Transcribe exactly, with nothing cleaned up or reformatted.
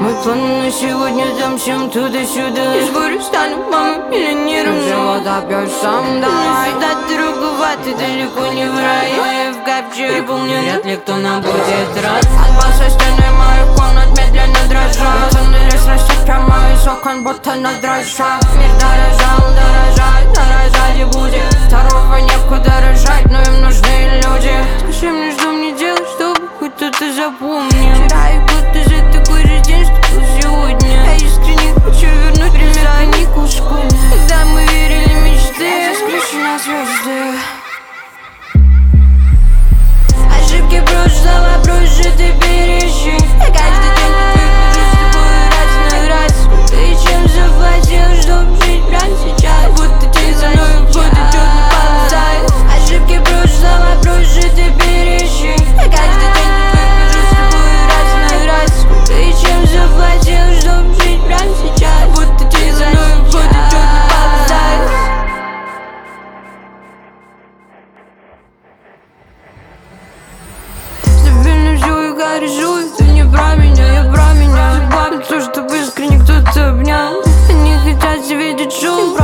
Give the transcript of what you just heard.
Мой план на сегодня замчим туда-сюда. Из горы стану мамой миллионером. Золото пьешь сам, давай. Сюда дороговато, далеко не в рай. Я в капче переполнен, вряд ли кто нам будет рад. От баса стены моих комнат медленно дрожат. Тонны лес растет прямо из окон, будто на дрожжах. Мир дорожал, дорожать, дорожать и будет. Второго некуда рожать, но им нужны люди. Скажи мне, что мне делать, чтобы хоть кто-то запомнил. Вчера и будто за такой же день, что был сегодня. Я искренне хочу вернуть время каникул школьных, когда мы верили в мечты. Я скрещу на звезды. Ошибки прошлого прожиты бережи. Я каждый день выхожу с тобой раз на раз. Ты чем заплатил, чтоб жить прямо сейчас? Будто день за мной уходит черный ползает. Ошибки прошлого прожиты бережи. Я каждый день выхожу с тобой раз на раз. Ты чем заплатил, чтоб жить прямо сейчас? Будто день за мной уходит черный ползает. Стабильно все и хорошо, это не про меня, я про меня. Судьба, то, чтобы искренне кто-то обнял. Они хотят видеть шоу.